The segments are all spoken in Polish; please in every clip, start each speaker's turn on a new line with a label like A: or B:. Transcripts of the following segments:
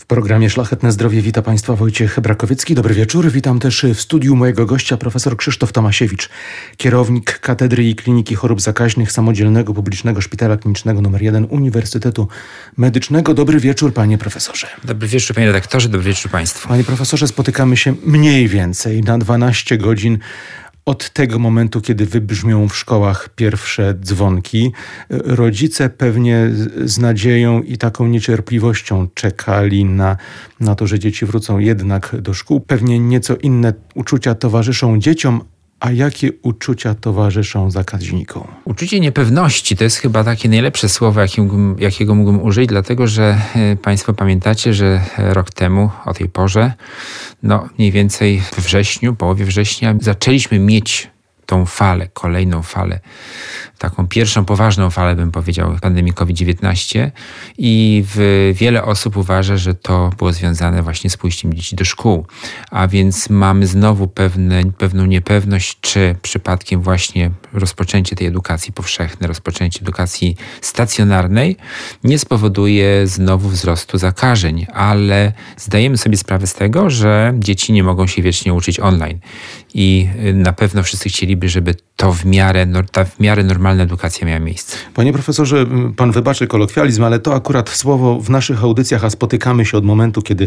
A: W programie Szlachetne Zdrowie wita Państwa Wojciech Brakowiecki. Dobry wieczór. Witam też w studiu mojego gościa profesor Krzysztof Tomasiewicz, kierownik Katedry i Kliniki Chorób Zakaźnych Samodzielnego Publicznego Szpitala Klinicznego nr 1 Uniwersytetu Medycznego. Dobry wieczór, panie profesorze.
B: Dobry wieczór, panie redaktorze, dobry wieczór państwu.
A: Panie profesorze, spotykamy się mniej więcej na 12 godzin od tego momentu, kiedy wybrzmią w szkołach pierwsze dzwonki. Rodzice pewnie z nadzieją i taką niecierpliwością czekali na to, że dzieci wrócą jednak do szkół. Pewnie nieco inne uczucia towarzyszą dzieciom. A jakie uczucia towarzyszą zakaźnikom?
B: Uczucie niepewności to jest chyba takie najlepsze słowo, jakiego mógłbym użyć, dlatego że państwo pamiętacie, że rok temu o tej porze, mniej więcej we wrześniu, połowie września, zaczęliśmy mieć tą falę, kolejną falę, taką pierwszą poważną falę, bym powiedział, pandemii COVID-19 i wiele osób uważa, że to było związane właśnie z pójściem dzieci do szkół. A więc mamy znowu pewną niepewność, czy przypadkiem właśnie rozpoczęcie tej edukacji powszechnej, rozpoczęcie edukacji stacjonarnej nie spowoduje znowu wzrostu zakażeń, ale zdajemy sobie sprawę z tego, że dzieci nie mogą się wiecznie uczyć online i na pewno wszyscy chcieliby, żeby ta w miarę normalna edukacja miała miejsce.
A: Panie profesorze, pan wybaczy kolokwializm, ale to akurat słowo w naszych audycjach, a spotykamy się od momentu, kiedy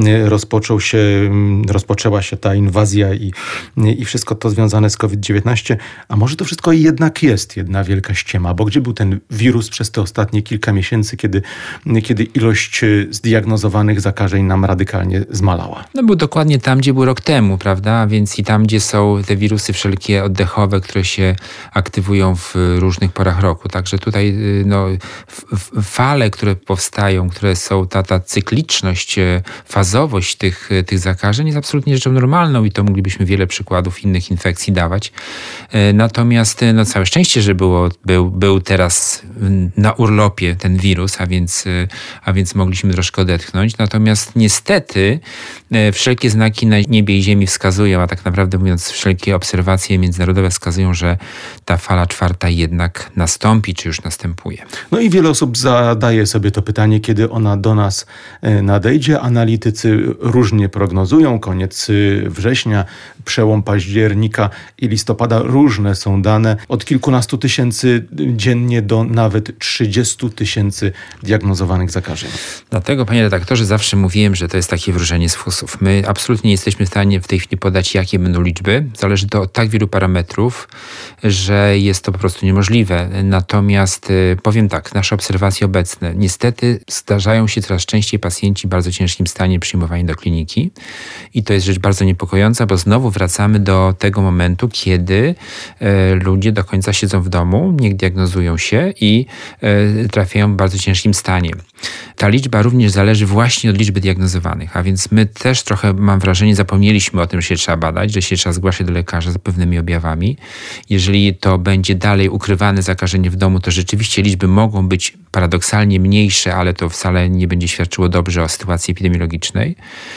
A: rozpoczęła się ta inwazja i wszystko to związane z COVID-19. A może to wszystko jednak jest jedna wielka ściema, bo gdzie był ten wirus przez te ostatnie kilka miesięcy, kiedy ilość zdiagnozowanych zakażeń nam radykalnie zmalała?
B: Był dokładnie tam, gdzie był rok temu, prawda? A więc i tam, gdzie są te wirusy wszelkie oddechowe, które się aktywują w różnych porach roku. Także tutaj fale, które powstają, które są ta cykliczność, fazowość tych zakażeń jest absolutnie rzeczą normalną i to moglibyśmy wiele przykładów innych infekcji dawać. Natomiast całe szczęście, że był teraz na urlopie ten wirus, a więc mogliśmy troszkę odetchnąć. Natomiast niestety wszelkie znaki na niebie i ziemi wskazują, a tak naprawdę mówiąc wszelkie obserwacje międzynarodowe wskazują, że ta fala czwarta jednak nastąpi, czy już następuje.
A: I wiele osób zadaje sobie to pytanie, kiedy ona do nas nadejdzie. Analitycy różnie prognozują. Koniec września, przełom października i listopada. Różne są dane. Od kilkunastu tysięcy dziennie do nawet 30 tysięcy diagnozowanych zakażeń.
B: Dlatego, panie redaktorze, zawsze mówiłem, że to jest takie wróżenie z fusów. My absolutnie nie jesteśmy w stanie w tej chwili podać, jakie będą liczby. Zależy to od tak wielu parametrów, że jest to po prostu niemożliwe. Natomiast powiem tak, nasze obserwacje obecne. Niestety zdarzają się coraz częściej pacjenci w bardzo ciężkim stanie przyjmowani do kliniki i to jest rzecz bardzo niepokojąca, bo znowu wracamy do tego momentu, kiedy ludzie do końca siedzą w domu, nie diagnozują się i trafiają w bardzo ciężkim stanie. Ta liczba również zależy właśnie od liczby diagnozowanych, a więc my też trochę, mam wrażenie, zapomnieliśmy o tym, że się trzeba badać, że się trzeba zgłaszać do lekarza z pewnymi objawami. Jeżeli to będzie dalej ukrywane zakażenie w domu, to rzeczywiście liczby mogą być paradoksalnie mniejsze, ale to wcale nie będzie świadczyło dobrze o sytuacji epidemiologicznej.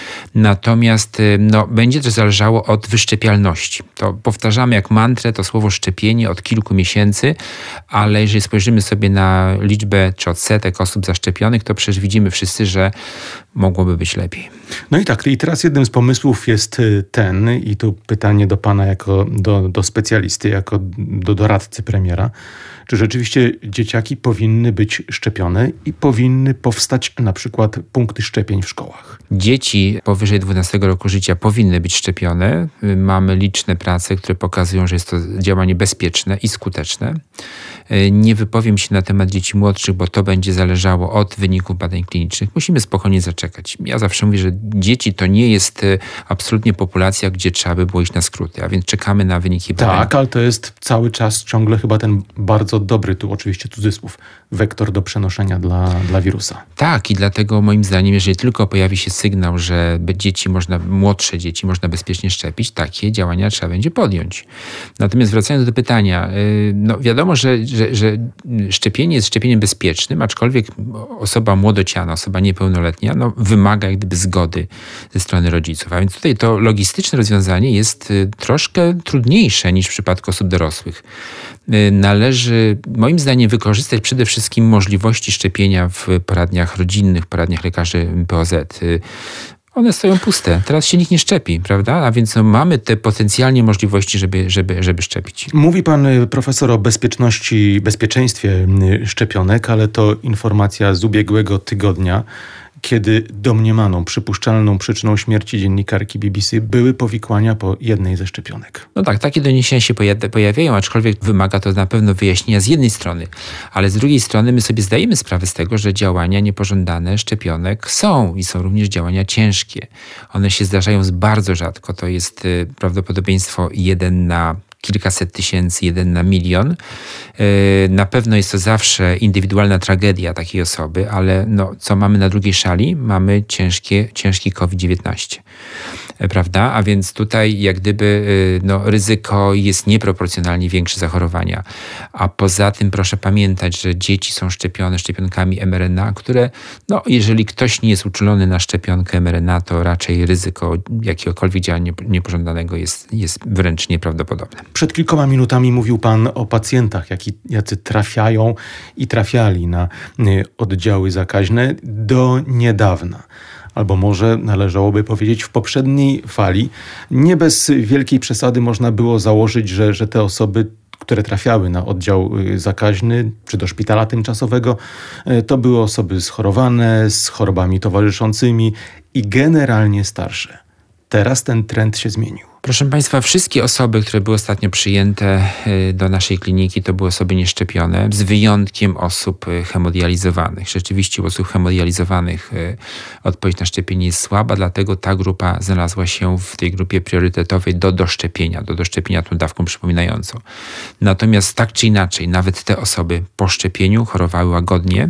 B: Natomiast będzie też zależało od wyszczepialności. To powtarzamy jak mantrę to słowo szczepienie od kilku miesięcy, ale jeżeli spojrzymy sobie na liczbę czy odsetek osób zaszczepionych, to przecież widzimy wszyscy, że mogłoby być lepiej.
A: I teraz jednym z pomysłów jest ten, i tu pytanie do pana jako do specjalisty, jako do doradcy premiera, czy rzeczywiście dzieciaki powinny być szczepione i powinny powstać na przykład punkty szczepień w szkołach?
B: Dzieci powyżej 12 roku życia powinny być szczepione. Mamy liczne prace, które pokazują, że jest to działanie bezpieczne i skuteczne. Nie wypowiem się na temat dzieci młodszych, bo to będzie zależało od wyników badań klinicznych. Musimy spokojnie zaczekać. Ja zawsze mówię, że dzieci to nie jest absolutnie populacja, gdzie trzeba by było iść na skróty, a więc czekamy na wyniki badań.
A: Tak, ale to jest cały czas ciągle chyba ten bardzo dobry, tu oczywiście cudzysłów, wektor do przenoszenia dla wirusa.
B: Tak, i dlatego moim zdaniem, jeżeli tylko pojawi się sygnał, że młodsze dzieci można bezpiecznie szczepić, takie działania trzeba będzie podjąć. Natomiast wracając do pytania, wiadomo, że szczepienie jest szczepieniem bezpiecznym, aczkolwiek osoba młodociana, osoba niepełnoletnia, wymaga jak gdyby zgody ze strony rodziców. A więc tutaj to logistyczne rozwiązanie jest troszkę trudniejsze niż w przypadku osób dorosłych. należy moim zdaniem wykorzystać przede wszystkim możliwości szczepienia w poradniach rodzinnych, poradniach lekarzy POZ. One stoją puste. Teraz się nikt nie szczepi, prawda? A więc mamy te potencjalnie możliwości, żeby szczepić.
A: Mówi pan, profesor, o bezpieczeństwie szczepionek, ale to informacja z ubiegłego tygodnia, kiedy domniemaną, przypuszczalną przyczyną śmierci dziennikarki BBC były powikłania po jednej ze szczepionek.
B: No tak, takie doniesienia się pojawiają, aczkolwiek wymaga to na pewno wyjaśnienia z jednej strony, ale z drugiej strony my sobie zdajemy sprawę z tego, że działania niepożądane szczepionek są i są również działania ciężkie. One się zdarzają bardzo rzadko, to jest prawdopodobieństwo 1 na kilkaset tysięcy, 1 na milion. Na pewno jest to zawsze indywidualna tragedia takiej osoby, ale co mamy na drugiej szali? Mamy ciężki COVID-19. Prawda? A więc tutaj jak gdyby ryzyko jest nieproporcjonalnie większe zachorowania. A poza tym proszę pamiętać, że dzieci są szczepione szczepionkami mRNA, które jeżeli ktoś nie jest uczulony na szczepionkę mRNA, to raczej ryzyko jakiegokolwiek działania niepożądanego jest wręcz nieprawdopodobne.
A: Przed kilkoma minutami mówił pan o pacjentach, jacy trafiają i trafiali na oddziały zakaźne do niedawna. Albo może należałoby powiedzieć w poprzedniej fali. Nie bez wielkiej przesady można było założyć, że te osoby, które trafiały na oddział zakaźny czy do szpitala tymczasowego, to były osoby schorowane, z chorobami towarzyszącymi i generalnie starsze. Teraz ten trend się zmienił.
B: Proszę Państwa, wszystkie osoby, które były ostatnio przyjęte do naszej kliniki, to były osoby nieszczepione, z wyjątkiem osób hemodializowanych. Rzeczywiście u osób hemodializowanych odpowiedź na szczepienie jest słaba, dlatego ta grupa znalazła się w tej grupie priorytetowej do doszczepienia tą dawką przypominającą. Natomiast tak czy inaczej, nawet te osoby po szczepieniu chorowały łagodnie,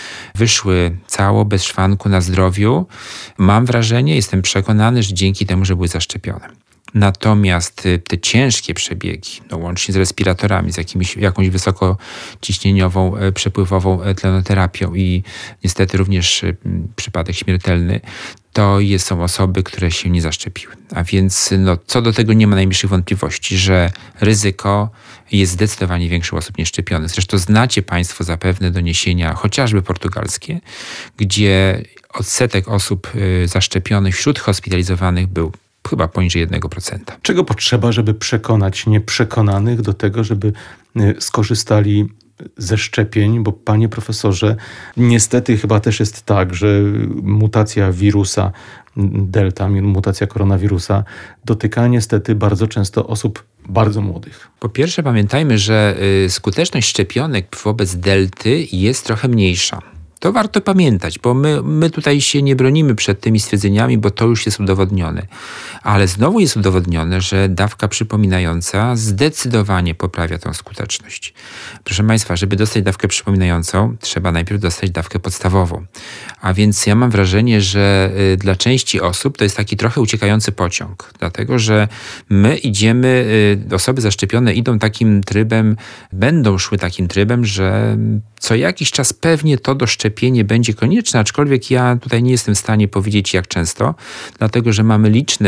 B: wyszły cało, bez szwanku, na zdrowiu. Mam wrażenie, jestem przekonany, że dzięki temu, że były zaszczepione. Natomiast te ciężkie przebiegi, łącznie z respiratorami, z jakąś wysokociśnieniową, przepływową tlenoterapią i niestety również przypadek śmiertelny, to są osoby, które się nie zaszczepiły. A więc co do tego nie ma najmniejszych wątpliwości, że ryzyko jest zdecydowanie większe u osób nieszczepionych. Zresztą znacie Państwo zapewne doniesienia, chociażby portugalskie, gdzie odsetek osób zaszczepionych wśród hospitalizowanych był chyba poniżej 1%.
A: Czego potrzeba, żeby przekonać nieprzekonanych do tego, żeby skorzystali ze szczepień? Bo panie profesorze, niestety chyba też jest tak, że mutacja wirusa Delta, mutacja koronawirusa dotyka niestety bardzo często osób bardzo młodych.
B: Po pierwsze pamiętajmy, że skuteczność szczepionek wobec delty jest trochę mniejsza. To warto pamiętać, bo my tutaj się nie bronimy przed tymi stwierdzeniami, bo to już jest udowodnione. Ale znowu jest udowodnione, że dawka przypominająca zdecydowanie poprawia tę skuteczność. Proszę Państwa, żeby dostać dawkę przypominającą, trzeba najpierw dostać dawkę podstawową. A więc ja mam wrażenie, że dla części osób to jest taki trochę uciekający pociąg. Dlatego, że my idziemy, osoby zaszczepione idą takim trybem, będą szły takim trybem, że co jakiś czas pewnie to doszczepienie będzie konieczne, aczkolwiek ja tutaj nie jestem w stanie powiedzieć jak często, dlatego że mamy liczne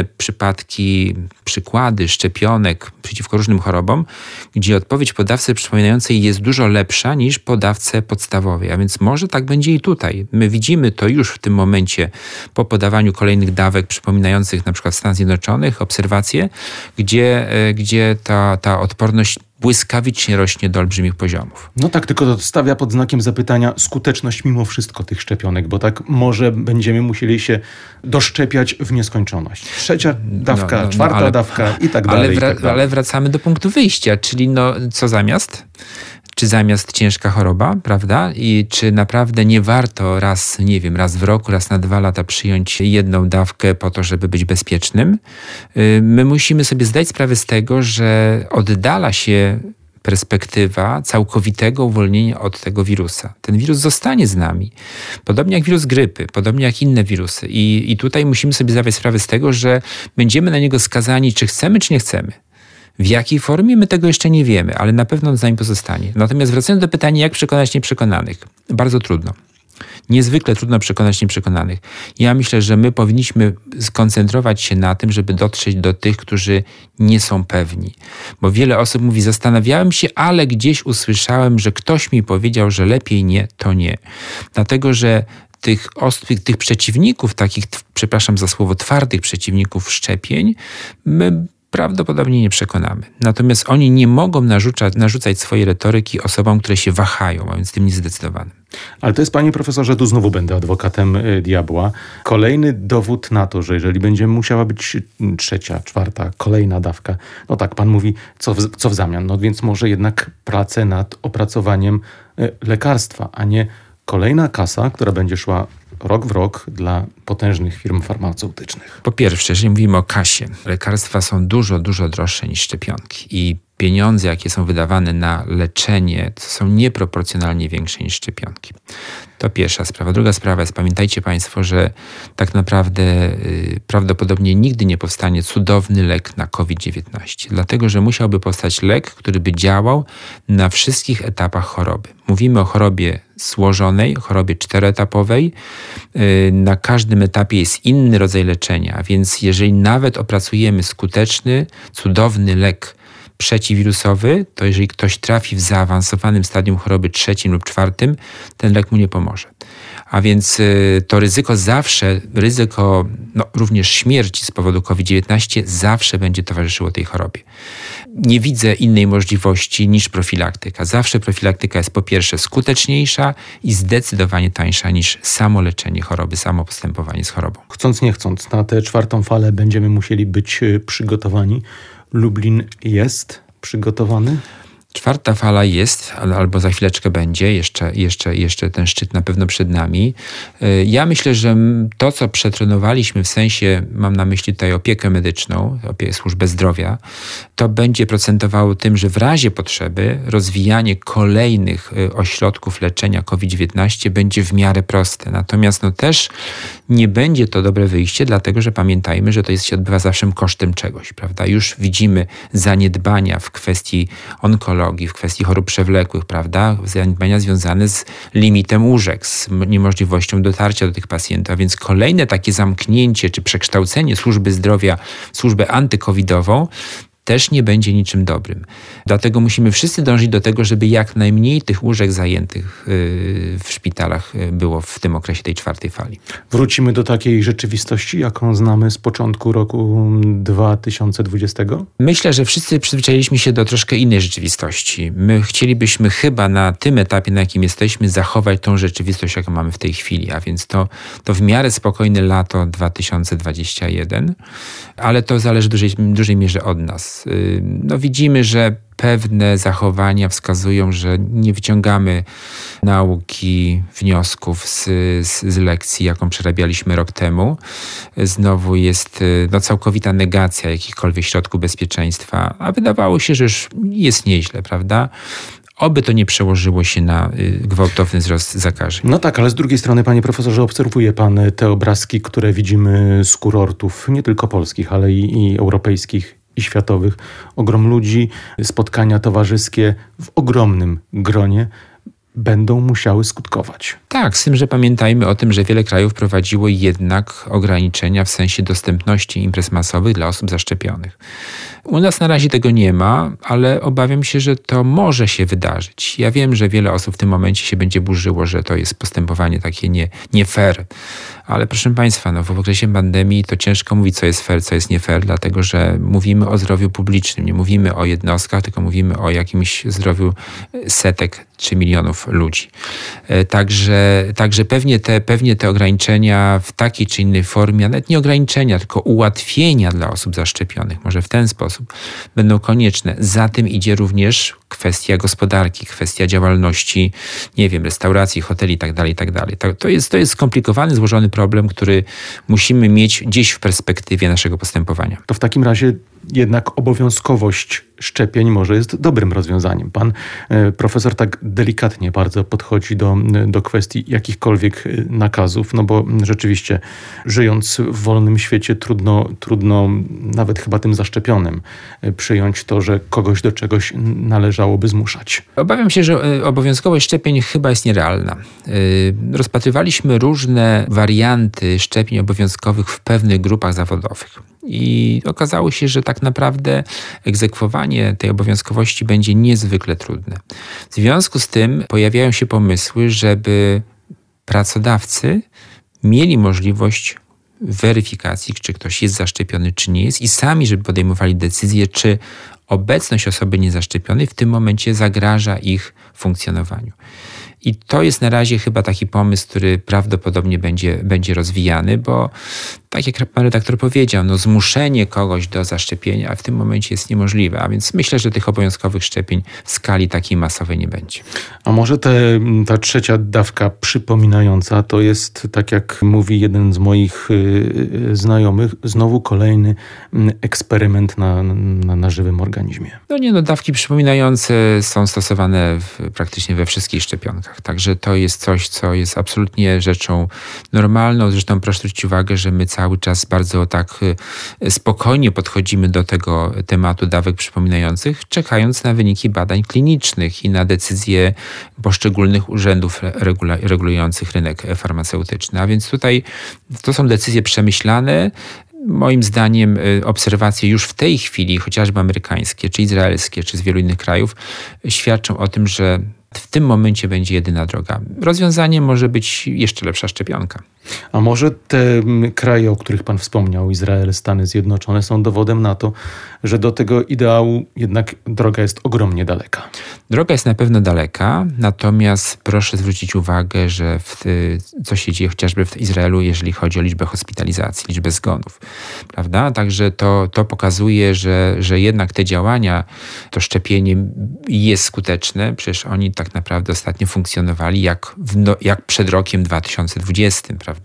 B: przykłady szczepionek przeciwko różnym chorobom, gdzie odpowiedź po dawce przypominającej jest dużo lepsza niż po dawce podstawowej. A więc może tak będzie i tutaj. My widzimy to już w tym momencie po podawaniu kolejnych dawek przypominających na przykład w Stanach Zjednoczonych, obserwacje, gdzie ta odporność błyskawicznie rośnie do olbrzymich poziomów.
A: No tak, tylko to stawia pod znakiem zapytania skuteczność mimo wszystko tych szczepionek, bo tak może będziemy musieli się doszczepiać w nieskończoność. Trzecia dawka, czwarta dawka i tak dalej.
B: Ale wracamy do punktu wyjścia, czyli co zamiast? Czy zamiast ciężka choroba, prawda? I czy naprawdę nie warto raz w roku, raz na 2 lata przyjąć jedną dawkę po to, żeby być bezpiecznym? My musimy sobie zdać sprawę z tego, że oddala się perspektywa całkowitego uwolnienia od tego wirusa. Ten wirus zostanie z nami. Podobnie jak wirus grypy, podobnie jak inne wirusy. I tutaj musimy sobie zdawać sprawę z tego, że będziemy na niego skazani, czy chcemy, czy nie chcemy. W jakiej formie? My tego jeszcze nie wiemy, ale na pewno on z nami pozostanie. Natomiast wracając do pytania, jak przekonać nieprzekonanych? Bardzo trudno. Niezwykle trudno przekonać nieprzekonanych. Ja myślę, że my powinniśmy skoncentrować się na tym, żeby dotrzeć do tych, którzy nie są pewni. Bo wiele osób mówi, zastanawiałem się, ale gdzieś usłyszałem, że ktoś mi powiedział, że lepiej nie, to nie. Dlatego, że tych przeciwników, takich, przepraszam za słowo, twardych przeciwników szczepień, my prawdopodobnie nie przekonamy. Natomiast oni nie mogą narzucać swojej retoryki osobom, które się wahają, a więc tym niezdecydowanym.
A: Ale to jest, panie profesorze, tu znowu będę adwokatem diabła. Kolejny dowód na to, że jeżeli będzie musiała być 3., 4., kolejna dawka, no tak, pan mówi, co w zamian? No więc może jednak pracę nad opracowaniem lekarstwa, a nie kolejna kasa, która będzie szła rok w rok dla potężnych firm farmaceutycznych.
B: Po pierwsze, jeżeli mówimy o kasie, lekarstwa są dużo, dużo droższe niż szczepionki i pieniądze, jakie są wydawane na leczenie, to są nieproporcjonalnie większe niż szczepionki. To pierwsza sprawa. Druga sprawa jest, pamiętajcie państwo, że tak naprawdę prawdopodobnie nigdy nie powstanie cudowny lek na COVID-19, dlatego że musiałby powstać lek, który by działał na wszystkich etapach choroby. Mówimy o chorobie złożonej, chorobie 4-etapowej. Na każdym etapie jest inny rodzaj leczenia, więc jeżeli nawet opracujemy skuteczny, cudowny lek przeciwwirusowy, to jeżeli ktoś trafi w zaawansowanym stadium choroby 3. lub 4., ten lek mu nie pomoże. A więc to ryzyko również śmierci z powodu COVID-19 zawsze będzie towarzyszyło tej chorobie. Nie widzę innej możliwości niż profilaktyka. Zawsze profilaktyka jest po pierwsze skuteczniejsza i zdecydowanie tańsza niż samo leczenie choroby, samo postępowanie z chorobą.
A: Chcąc nie chcąc, na tę 4. falę będziemy musieli być przygotowani. Lublin jest przygotowany?
B: 4. fala jest, albo za chwileczkę będzie, jeszcze ten szczyt na pewno przed nami. Ja myślę, że to, co przetrenowaliśmy, w sensie, mam na myśli tutaj opiekę medyczną, służbę zdrowia, to będzie procentowało tym, że w razie potrzeby rozwijanie kolejnych ośrodków leczenia COVID-19 będzie w miarę proste. Natomiast też nie będzie to dobre wyjście, dlatego że pamiętajmy, że to się odbywa zawsze kosztem czegoś, prawda? Już widzimy zaniedbania w kwestii onkologii, w kwestii chorób przewlekłych, prawda? Zaniedbania związane z limitem łóżek, z niemożliwością dotarcia do tych pacjentów. A więc kolejne takie zamknięcie czy przekształcenie służby zdrowia w służbę antykowidową też nie będzie niczym dobrym. Dlatego musimy wszyscy dążyć do tego, żeby jak najmniej tych łóżek zajętych w szpitalach było w tym okresie tej 4. fali.
A: Wrócimy do takiej rzeczywistości, jaką znamy z początku roku 2020?
B: Myślę, że wszyscy przyzwyczailiśmy się do troszkę innej rzeczywistości. My chcielibyśmy chyba na tym etapie, na jakim jesteśmy, zachować tą rzeczywistość, jaką mamy w tej chwili. A więc to w miarę spokojne lato 2021, ale to zależy w dużej mierze od nas. Widzimy, że pewne zachowania wskazują, że nie wyciągamy nauki, wniosków z lekcji, jaką przerabialiśmy rok temu. Znowu jest całkowita negacja jakichkolwiek środków bezpieczeństwa, a wydawało się, że już jest nieźle, prawda? Oby to nie przełożyło się na gwałtowny wzrost zakażeń.
A: No tak, ale z drugiej strony, panie profesorze, obserwuje pan te obrazki, które widzimy z kurortów, nie tylko polskich, ale i europejskich i światowych. Ogrom ludzi, spotkania towarzyskie w ogromnym gronie będą musiały skutkować.
B: Tak, z tym, że pamiętajmy o tym, że wiele krajów prowadziło jednak ograniczenia w sensie dostępności imprez masowych dla osób zaszczepionych. U nas na razie tego nie ma, ale obawiam się, że to może się wydarzyć. Ja wiem, że wiele osób w tym momencie się będzie burzyło, że to jest postępowanie takie nie fair. Ale proszę państwa, w okresie pandemii to ciężko mówić, co jest fair, co jest nie fair, dlatego że mówimy o zdrowiu publicznym, nie mówimy o jednostkach, tylko mówimy o jakimś zdrowiu setek czy milionów ludzi. Także pewnie te ograniczenia w takiej czy innej formie, nawet nie ograniczenia, tylko ułatwienia dla osób zaszczepionych, może w ten sposób, będą konieczne. Za tym idzie również kwestia gospodarki, kwestia działalności, restauracji, hoteli itd. To jest skomplikowany, złożony problem, który musimy mieć gdzieś w perspektywie naszego postępowania.
A: To w takim razie jednak obowiązkowość szczepień może jest dobrym rozwiązaniem. Pan profesor tak delikatnie bardzo podchodzi do kwestii jakichkolwiek nakazów, no bo rzeczywiście żyjąc w wolnym świecie trudno nawet chyba tym zaszczepionym przyjąć to, że kogoś do czegoś należałoby zmuszać.
B: Obawiam się, że obowiązkowość szczepień chyba jest nierealna. Rozpatrywaliśmy różne warianty szczepień obowiązkowych w pewnych grupach zawodowych. I okazało się, że tak naprawdę egzekwowanie tej obowiązkowości będzie niezwykle trudne. W związku z tym pojawiają się pomysły, żeby pracodawcy mieli możliwość weryfikacji, czy ktoś jest zaszczepiony, czy nie jest i sami, żeby podejmowali decyzję, czy obecność osoby niezaszczepionej w tym momencie zagraża ich funkcjonowaniu. I to jest na razie chyba taki pomysł, który prawdopodobnie będzie rozwijany, bo tak jak pan redaktor powiedział, zmuszenie kogoś do zaszczepienia w tym momencie jest niemożliwe, a więc myślę, że tych obowiązkowych szczepień w skali takiej masowej nie będzie.
A: A może ta trzecia dawka przypominająca to jest, tak jak mówi jeden z moich znajomych, znowu kolejny eksperyment na żywym organizmie?
B: Dawki przypominające są stosowane praktycznie we wszystkich szczepionkach, także to jest coś, co jest absolutnie rzeczą normalną. Zresztą proszę zwrócić uwagę, że my cały czas bardzo tak spokojnie podchodzimy do tego tematu dawek przypominających, czekając na wyniki badań klinicznych i na decyzje poszczególnych urzędów regulujących rynek farmaceutyczny. A więc tutaj to są decyzje przemyślane. Moim zdaniem obserwacje już w tej chwili, chociażby amerykańskie, czy izraelskie, czy z wielu innych krajów, świadczą o tym, że w tym momencie będzie jedyna droga. Rozwiązaniem może być jeszcze lepsza szczepionka.
A: A może te kraje, o których pan wspomniał, Izrael, Stany Zjednoczone, są dowodem na to, że do tego ideału jednak droga jest ogromnie daleka?
B: Droga jest na pewno daleka, natomiast proszę zwrócić uwagę, że co się dzieje chociażby w Izraelu, jeżeli chodzi o liczbę hospitalizacji, liczbę zgonów, prawda? Także to pokazuje, że jednak te działania, to szczepienie jest skuteczne. Przecież oni tak naprawdę ostatnio funkcjonowali jak przed rokiem 2020, prawda?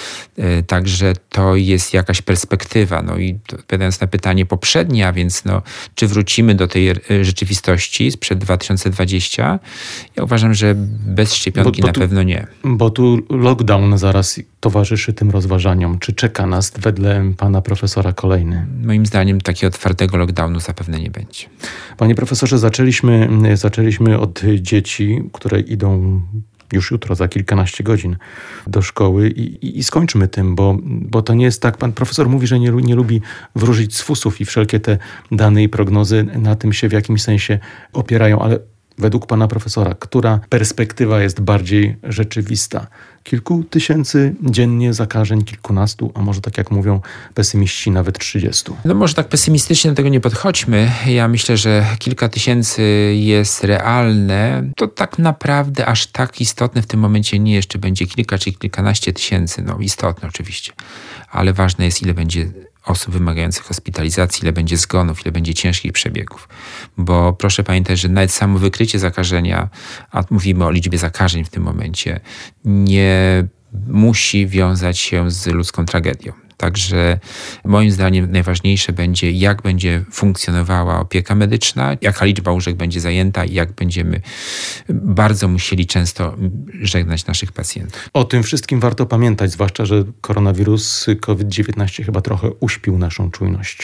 B: Także to jest jakaś perspektywa. I odpowiadając na pytanie poprzednie, a więc czy wrócimy do tej rzeczywistości sprzed 2020? Ja uważam, że bez szczepionki na pewno nie.
A: Bo tu lockdown zaraz towarzyszy tym rozważaniom. Czy czeka nas wedle pana profesora kolejny?
B: Moim zdaniem takiego twardego lockdownu zapewne nie będzie.
A: Panie profesorze, zaczęliśmy od dzieci, które idą już jutro, za kilkanaście godzin do szkoły i skończmy tym, bo to nie jest tak. Pan profesor mówi, że nie lubi wróżyć z fusów i wszelkie te dane i prognozy na tym się w jakimś sensie opierają, ale według pana profesora, która perspektywa jest bardziej rzeczywista? Kilku tysięcy dziennie zakażeń, kilkunastu, a może tak jak mówią pesymiści, nawet 30.
B: Może tak pesymistycznie do tego nie podchodźmy. Ja myślę, że kilka tysięcy jest realne. To tak naprawdę aż tak istotne w tym momencie nie jest, czy będzie kilka, czy kilkanaście tysięcy. Istotne oczywiście, ale ważne jest, ile będzie osób wymagających hospitalizacji, ile będzie zgonów, ile będzie ciężkich przebiegów. Bo proszę pamiętać, że nawet samo wykrycie zakażenia, a mówimy o liczbie zakażeń w tym momencie, nie musi wiązać się z ludzką tragedią. Także moim zdaniem najważniejsze będzie, jak będzie funkcjonowała opieka medyczna, jaka liczba łóżek będzie zajęta i jak będziemy bardzo musieli często żegnać naszych pacjentów.
A: O tym wszystkim warto pamiętać, zwłaszcza, że koronawirus COVID-19 chyba trochę uśpił naszą czujność.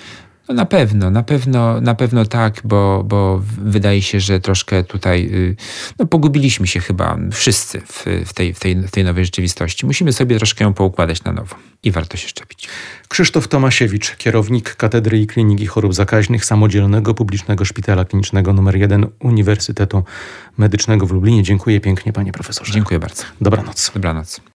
B: Na pewno tak, bo wydaje się, że troszkę tutaj pogubiliśmy się chyba wszyscy w tej nowej rzeczywistości. Musimy sobie troszkę ją poukładać na nowo i warto się szczepić.
A: Krzysztof Tomasiewicz, kierownik Katedry i Kliniki Chorób Zakaźnych Samodzielnego Publicznego Szpitala Klinicznego nr 1 Uniwersytetu Medycznego w Lublinie. Dziękuję pięknie, panie profesorze.
B: Dziękuję bardzo.
A: Dobranoc.
B: Dobranoc.